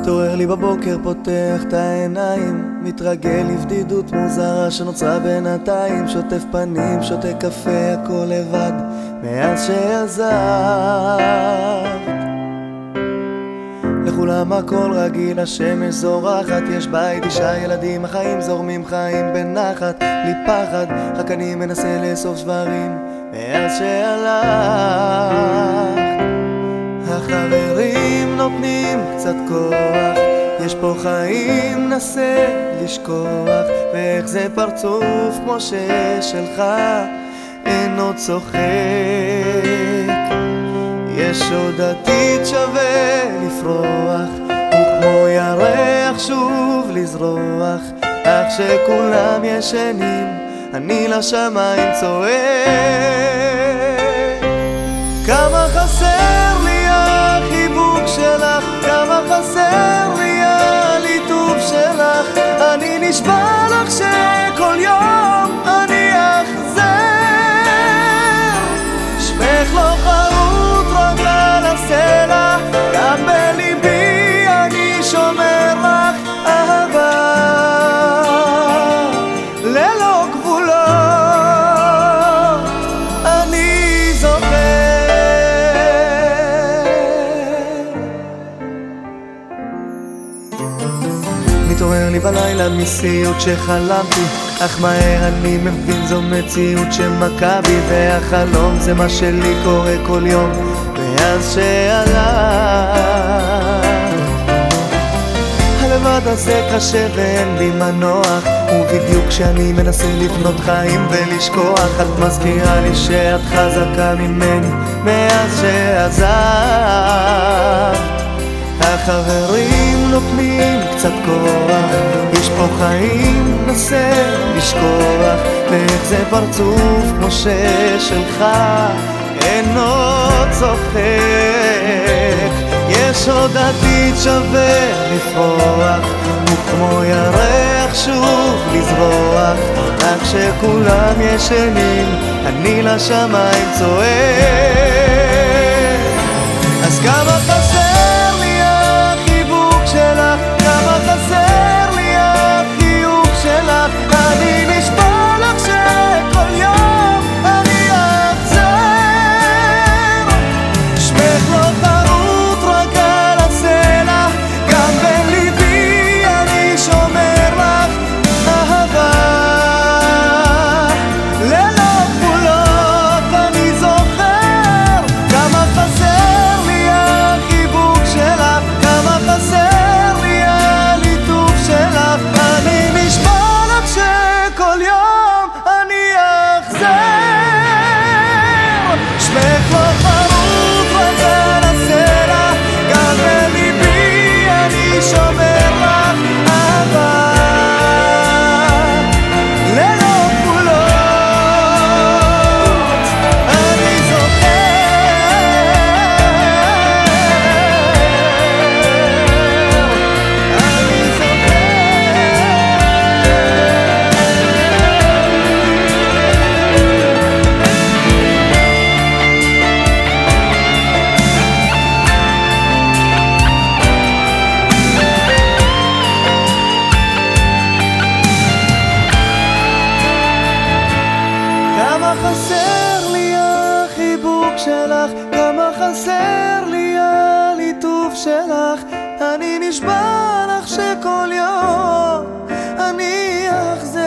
מתעורר לי בבוקר, פותח את העיניים, מתרגל לבדידות מוזרה שנוצרה בינתיים. שוטף פנים, שותה קפה, הכל לבד מאז שעזבת. לכולם הכל רגיל, השמש זורחת, יש בית, אישה, ילדים, החיים זורמים חיים בנחת. בלי פחד, רק אני מנסה לאסוף שברים מאז שהלכת. החברים נותנים קצת כוח, יש פה חיים, נסה לשכוח. ואיך זה פרצוף כמו ששלך אינו צוחק. יש עוד עתיד שווה לפרוח, וכמו ירח שוב לזרוח. אך שכולם ישנים, אני לשמיים צועק. כמה חסר לי החיבוק שלך, כמה חסר לי הליטוף שלך. אני נשבע לך שכל יום אני אחזר. שמך לא חרוט רק על הסלע, גם בליבי אני שומר לך אהבה ללא גבולות. אני זוכר. מתעורר לי בלילה מסיוט שחלמתי, אך מהר אני מבין זו מציאות שמכה בי. והחלום זה מה שלי קורה כל יום מאז שהלך. הלבד הזה קשה ואין לי מנוח, ובדיוק כשאני מנסה לבנות חיים ולשכוח, את מזכירה לי שאת חזקה ממני מאז שעזבת. החברים נותנים קצת כוח, יש פה חיים, נסה לשכוח. ואיך זה פרצוף כמו ששלך אינו צוחק. יש עוד עתיד שווה לפרוח, וכמו ירח שוב לזרוח. רק שכולם ישנים, אני לשמיים צועק. אז כמה חסר לי החיבוק שלך, כמה חסר לי החיוך שלך. אני נשבע לך שכל יום אני אחזר. שמך לא חרוט רק על הסלע, גם בליבי אני שומר לך אהבה ללא גבולות. אני זוכר כמה חסר לי החיבוק שלך, כמה חסר לי הליטוף שלך. אני נשבע לך שכל יום אני אחזר. שמך לא חרוט רק על הסלע, גם בליבי אני שומר לך אהבה ללא גבולות. אני כמה חסר לי החיבוק שלך, כמה חסר לי הליטוף שלך. אני נשבע לך שכל יום אני אחזר.